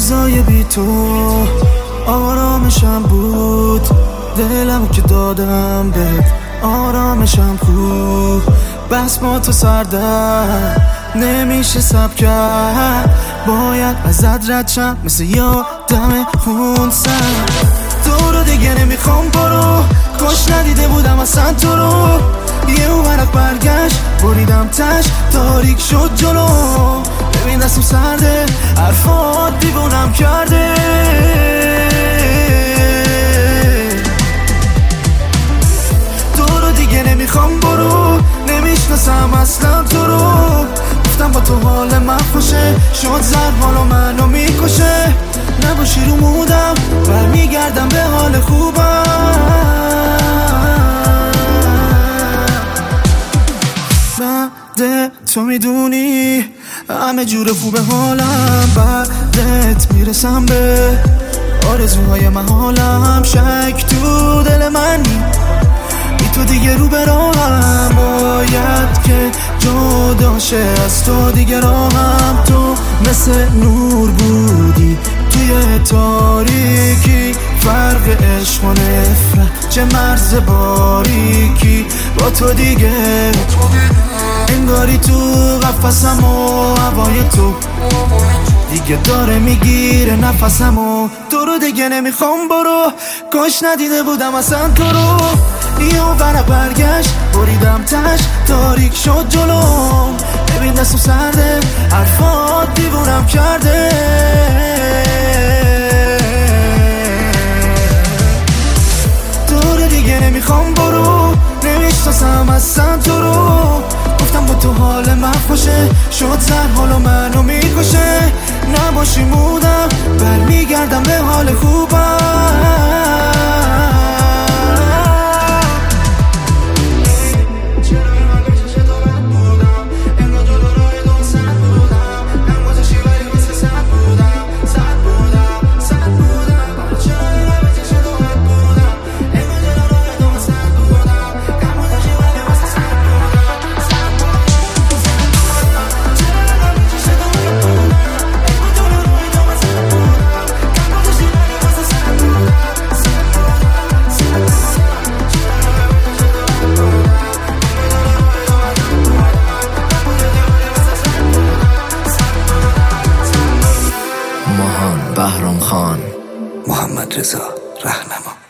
لحظای بی تو آرامشم بود، دلم که دادم بهت آرامشم کو. بس با تو سردر نمیشه سب کرد، باید ازت رد شم مثل یادم خونسر. تو رو دیگه نمیخوام برو، کاش ندیده بودم اصلا تو رو. یه ورق برگشت بریدم تش، تاریک شد جلو. ببین دستم سرده، حرفات دیوونم کرده. تو رو دیگه نمیخوام برو، نمیشناسم اصلا تو رو. گفتم با تو حال من خوشه، شد زر حالو منو میکشه. نباشی رو مودم برمیگردم به حال خوبم. بعد تو میدونی همه جور خوبه حالم، بعدت میرسم به آرزوهای من. حالم شک تو دل منی، بی تو دیگه رو به راهم. باید که جدا شه از تو دیگه راهم. تو مثل نور بودی توی تاریکی، فرق عشق و نفرت چه مرز باریکی. با تو دیگه انگاری تو قفسم و هوای تو دیگه داره میگیره نفسم. و تو رو دیگه نمیخوام برو، کاش ندیده بودم اصلا تو رو. یه ورق برگشت بریدم تش، تاریک شد جلو. ببین دستم سرده، حرفات دیوونم کرده. تو رو دیگه نمیخوام برو، نمیشناسم اصلا تو رو. گفتم با تو حال من خوشه، شد زر حالو منو میکشه. نباشی مودم برمیگردم به حال خوبم. بهرام خان، محمد رضا رهنما.